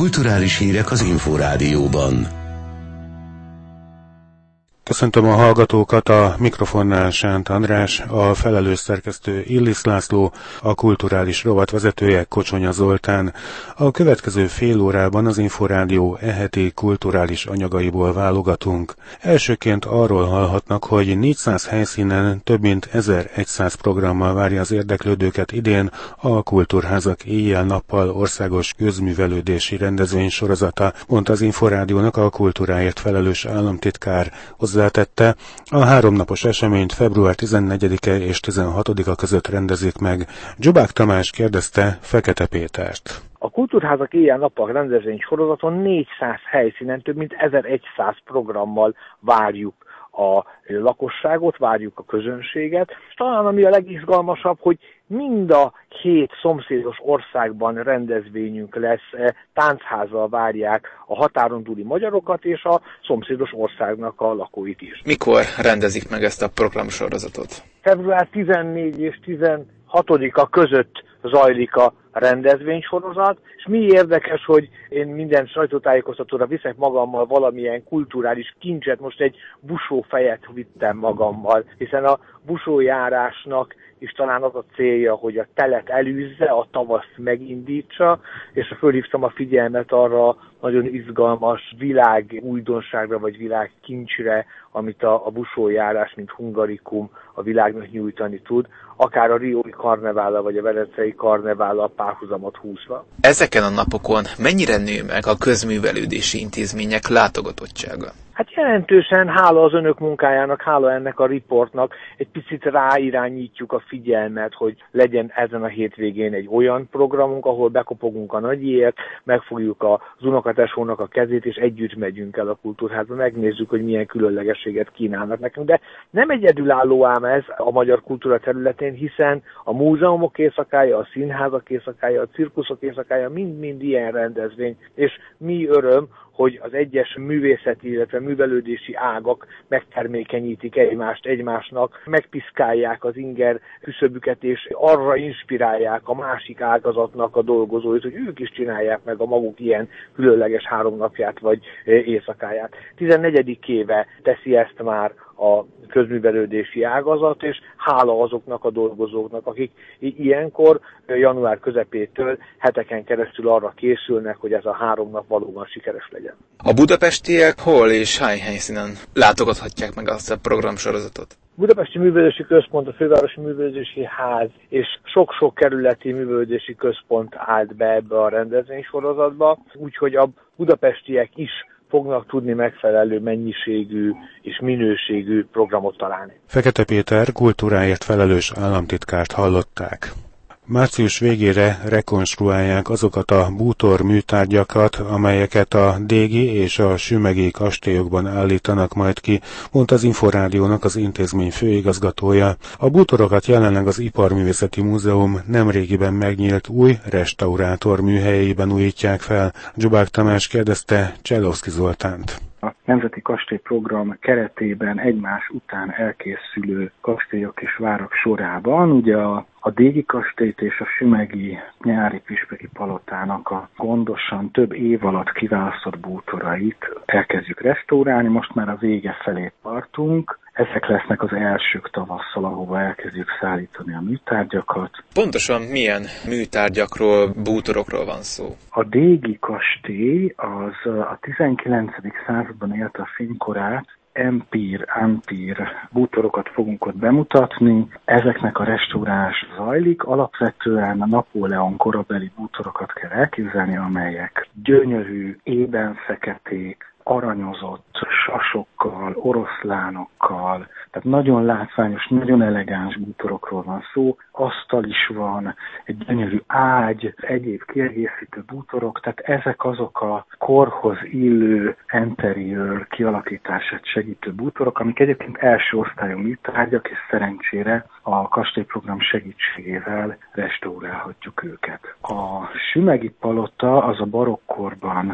Kulturális hírek az Inforádióban. Köszöntöm a hallgatókat, a mikrofonnál Sánt András, a felelős szerkesztő Illis László, a kulturális rovat vezetője Kocsonya Zoltán. A következő fél órában az Inforádió heti kulturális anyagaiból válogatunk. Elsőként arról hallhatnak, hogy 400 helyszínen több mint 1100 programmal várja az érdeklődőket idén a Kultúrházak éjjel-nappal országos közművelődési rendezvénysorozata, mondta az Inforádiónak a kultúráért felelős államtitkár. Hozzátette, a 3 napos eseményt február 14-e és 16-a között rendezik meg. Dzsubák Tamás kérdezte Fekete Pétert. A Kultúrházak éjjel-nappal rendezvénysorozaton 400 helyszínen több mint 1100 programmal várjuk a lakosságot, várjuk a közönséget. És talán ami a legizgalmasabb, hogy mind a 7 szomszédos országban rendezvényünk lesz, táncházzal várják a határon túli magyarokat és a szomszédos országnak a lakóit is. Mikor rendezik meg ezt a programsorozatot? Február 14 és 16-a között zajlik a rendezvénysorozat, és mi érdekes, hogy én minden sajtótájékoztatóra viszek magammal valamilyen kulturális kincset, most egy busófejet vittem magammal, hiszen a busójárásnak is talán az a célja, hogy a telet elűzze, a tavaszt megindítsa, és fölhívtam a figyelmet arra nagyon izgalmas világ újdonságra, vagy világ kincsre, amit a busójárás, mint hungarikum a világnak nyújtani tud, akár a riói karnevállal, vagy a velencei karnevállal párhuzamot húzva. Ezeken a napokon mennyire nő meg a közművelődési intézmények látogatottsága? Hát jelentősen, hála az önök munkájának, hála ennek a riportnak, egy picit ráirányítjuk a figyelmet, hogy legyen ezen a hétvégén egy olyan programunk, ahol bekopogunk a nagyiért, megfogjuk az unokatesónak a kezét, és együtt megyünk el a kultúrházba, megnézzük, hogy milyen különlegességet kínálnak nekünk. De nem egyedülálló ám ez a magyar kultúra területén, hiszen a múzeumok éjszakája, a színházak éjszakája, a cirkuszok éjszakája mind-mind ilyen rendezvény, és mi öröm, hogy az egyes művészeti, illetve művelődési ágak megtermékenyítik egymást egymásnak, megpiszkálják az inger küszöbüket, és arra inspirálják a másik ágazatnak a dolgozóit, hogy ők is csinálják meg a maguk ilyen különleges 3 napját vagy éjszakáját. 14. éve teszi ezt már a közművelődési ágazat, és hála azoknak a dolgozóknak, akik ilyenkor január közepétől heteken keresztül arra készülnek, hogy ez a 3 nap valóban sikeres legyen. A budapestiek hol és hány helyszínen látogathatják meg azt a programsorozatot? Budapesti Művelődési Központ, a Fővárosi Művelődési Ház és sok-sok kerületi művelődési központ állt be ebbe a rendezvénysorozatba, úgyhogy a budapestiek is fognak tudni megfelelő mennyiségű és minőségű programot találni. Fekete Péter kultúráért felelős államtitkárt hallották. Március végére rekonstruálják azokat a bútor műtárgyakat, amelyeket a Dégi és a Sümegi kastélyokban állítanak majd ki, mondta az Inforádiónak az intézmény főigazgatója. A bútorokat jelenleg az Iparművészeti Múzeum nemrégiben megnyílt új restaurátor műhelyében újítják fel. Dzsubák Tamás kérdezte Cselovszky Zoltánt. A Nemzeti Kastélyprogram keretében egymás után elkészülő kastélyok és várok sorában ugye a Dégi kastélyt és a Sümegi nyári püspöki palotának a gondosan több év alatt kiválasztott bútorait elkezdjük restaurálni, most már a vége felé tartunk. Ezek lesznek az elsők tavasszal, ahova elkezdjük szállítani a műtárgyakat. Pontosan milyen műtárgyakról, bútorokról van szó? A Dégi kastély az a 19. században élte a fénykorát, empír bútorokat fogunk ott bemutatni. Ezeknek a restaurálás zajlik. Alapvetően a Napóleon korabeli bútorokat kell elképzelni, amelyek gyönyörű, ében feketék, aranyozott sasokkal, oroszlánokkal, tehát nagyon látványos, nagyon elegáns bútorokról van szó, asztal is van, egy gyönyörű ágy, egyéb kiegészítő bútorok, tehát ezek azok a korhoz illő interiőr kialakítását segítő bútorok, amik egyébként első osztályú műtárgyak, és szerencsére a kastélyprogram segítségével restaurálhatjuk őket. A Sümegi palota az a barokkorban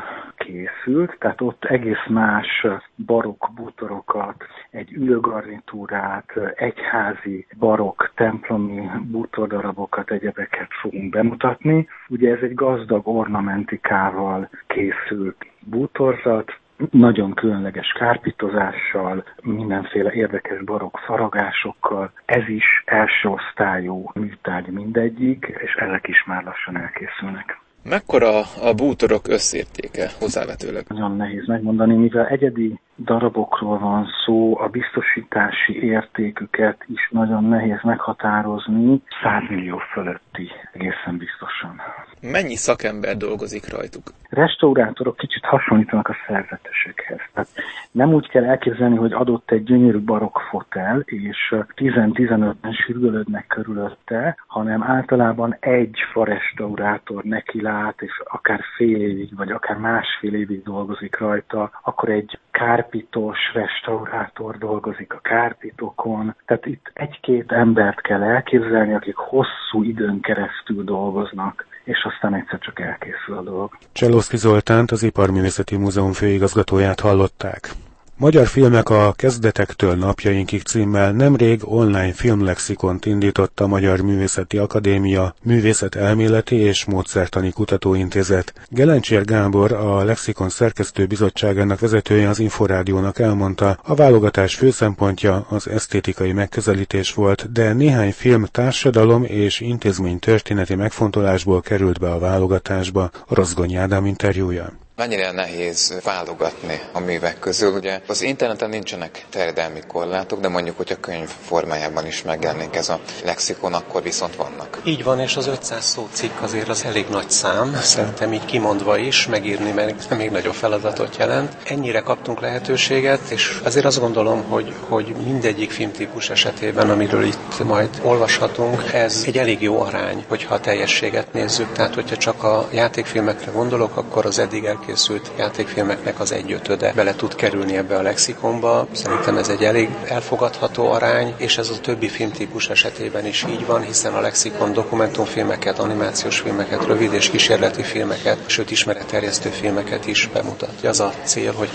készült, tehát ott egész más barokk bútorokat, egy ülőgarnitúrát, egyházi barokk templomi bútordarabokat, egyebeket fogunk bemutatni. Ugye ez egy gazdag ornamentikával készült bútorzat, nagyon különleges kárpitozással, mindenféle érdekes barokk faragásokkal. Ez is első osztályú műtárgy mindegyik, és ezek is már lassan elkészülnek. Mekkora a bútorok összértéke hozzávetőleg? Nagyon nehéz megmondani, mivel egyedi darabokról van szó, a biztosítási értéküket is nagyon nehéz meghatározni, 100 millió fölötti egészen biztosan. Mennyi szakember dolgozik rajtuk? Restaurátorok kicsit hasonlítanak a szerzetesekhez. Tehát nem úgy kell elképzelni, hogy adott egy gyönyörű barokk fotel, és 10-15-ben sürgölődnek körülötte, hanem általában egy farestaurátor nekilát, és akár fél évig, vagy akár másfél évig dolgozik rajta, akkor egy kárpitos restaurátor dolgozik a kárpitokon. Tehát itt egy-két embert kell elképzelni, akik hosszú időn keresztül dolgoznak, és aztán egyszer csak elkészül a dolog. Cseloszky Zoltánt, az Iparművészeti Múzeum főigazgatóját hallották. Magyar filmek a kezdetektől napjainkig címmel nemrég online filmlexikont indított a Magyar Művészeti Akadémia Művészetelméleti és Módszertani Kutatóintézet. Gelencsér Gábor, a Lexikon szerkesztő bizottságának vezetője az Inforádiónak elmondta, a válogatás fő szempontja az esztétikai megközelítés volt, de néhány film társadalom és intézménytörténeti megfontolásból került be a válogatásba. Rozgonyi Ádám interjúja. Mennyire nehéz válogatni a művek közül. Ugye az interneten nincsenek terjedelmi korlátok, de mondjuk, hogy a könyv formájában is megjelenik ez a lexikon, akkor viszont vannak. Így van, és az 500 szócikk azért az elég nagy szám. Szerintem így kimondva is, megírni meg még nagyobb feladatot jelent. Ennyire kaptunk lehetőséget, és azért azt gondolom, hogy mindegyik filmtípus esetében, amiről itt majd olvashatunk, ez egy elég jó arány, hogyha a teljességet nézzük. Tehát, hogyha csak a játékfilmekre gondolok, akkor az eddig elkészült játékfilmeknek az 1/5 bele tud kerülni ebbe a lexikonba. Szerintem ez egy elég elfogadható arány, és ez a többi filmtípus esetében is így van, hiszen a lexikon dokumentumfilmeket, animációs filmeket, rövid és kísérleti filmeket, sőt ismeretterjesztő filmeket is bemutatja. Az a cél, hogy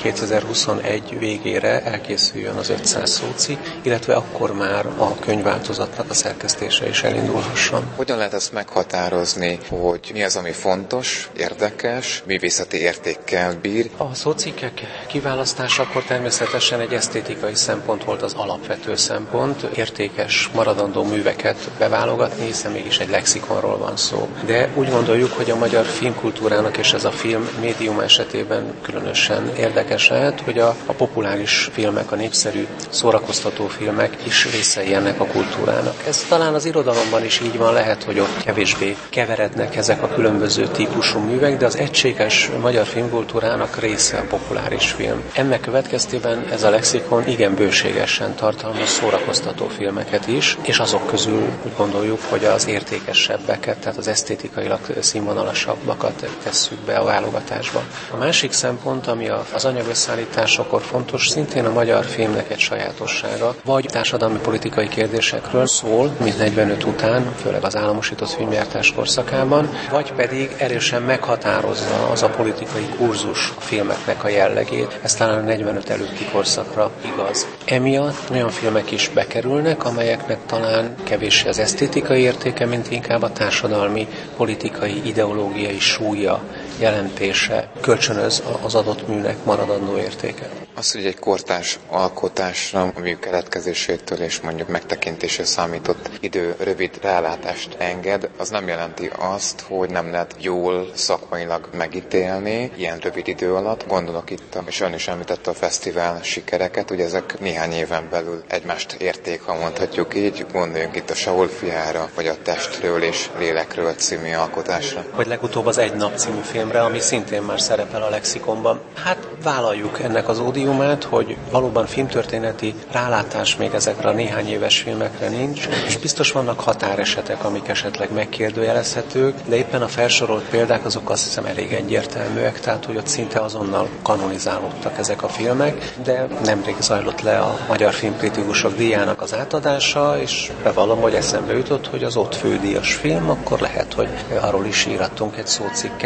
2021 végére elkészüljön az 500 szócikk, illetve akkor már a könyvváltozatnak a szerkesztése is elindulhasson. Hogyan lehet ezt meghatározni, hogy mi az, ami fontos, érdekes, művészeti értékkel bír? A szócikkek kiválasztásakor természetesen egy esztétikai szempont volt az alapvető szempont, értékes, maradandó műveket beválogatni, hiszen mégis egy lexikonról van szó. De úgy gondoljuk, hogy a magyar filmkultúrának és ez a film médium esetében különösen érdekes lehet, hogy a populáris filmek, a népszerű szórakoztató filmek is részei ennek a kultúrának. Ez talán az irodalomban is így van, lehet, hogy ott kevésbé keverednek ezek a különböző típusú művek, de az egységes magyar filmkultúrának része a populáris film. Ennek következtében ez a lexikon igen bőségesen tartalmaz szórakoztató filmeket is, és azok közül úgy gondoljuk, hogy az értékesebbeket, tehát az esztétikailag színvonalasabbakat tesszük be a válogatásba. A másik szempont, ami az anyagösszállításakor fontos, szintén a magyar filmnek egy sajátossága, vagy társadalmi politikai kérdésekről szól, mint 45 után, főleg az államosított filmgyártás korszakában, vagy pedig erősen meghatározza az a politikai kurzus a filmeknek a jellegét. Ez talán a 45 előtti korszakra igaz. Emiatt olyan filmek is bekerülnek, amelyeknek talán kevéssé az esztétikai értéke, mint inkább a társadalmi, politikai, ideológiai súlya, jelentése kölcsönöz az adott műnek maradandó értéke. Az, hogy egy kortárs alkotásra, a mű keletkezésétől és mondjuk megtekintésre számított idő rövid rálátást enged, az nem jelenti azt, hogy nem lehet jól szakmailag megítélni ilyen rövid idő alatt. Gondolok itt, és ön is említette a fesztivál sikereket, ugye ezek néhány éven belül egymást érték, ha mondhatjuk így. Gondoljunk itt a Saul fiára, vagy a Testről és Lélekről című alkotásra. Vagy legutóbb az Egy nap című filmre, ami szintén már szerepel a lexikonban. Hát vállaljuk ennek az ódiumát, hogy valóban filmtörténeti rálátás még ezekre a néhány éves filmekre nincs, és biztos vannak határesetek, amik esetleg megkérdőjelezhetők, de éppen a felsorolt példák azok azt hiszem elég egyértelműek, tehát hogy ott szinte azonnal kanonizálódtak ezek a filmek, de nemrég zajlott le a Magyar Filmkritikusok díjának az átadása, és bevallom, hogy eszembe jutott, hogy az ott fődíjas film, akkor lehet, hogy arról is írattunk egy szócikket, mert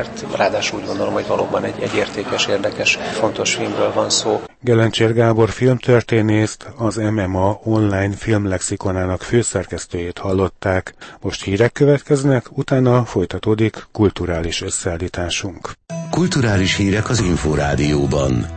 mert ráadásul úgy gondolom, hogy valóban egy értékes, érdekes, fontos filmről van szó. Gelencsér Gábor filmtörténészt, az MMA online filmlexikonának főszerkesztőjét hallották. Most hírek következnek, utána folytatódik kulturális összeállításunk. Kulturális hírek az Inforádióban.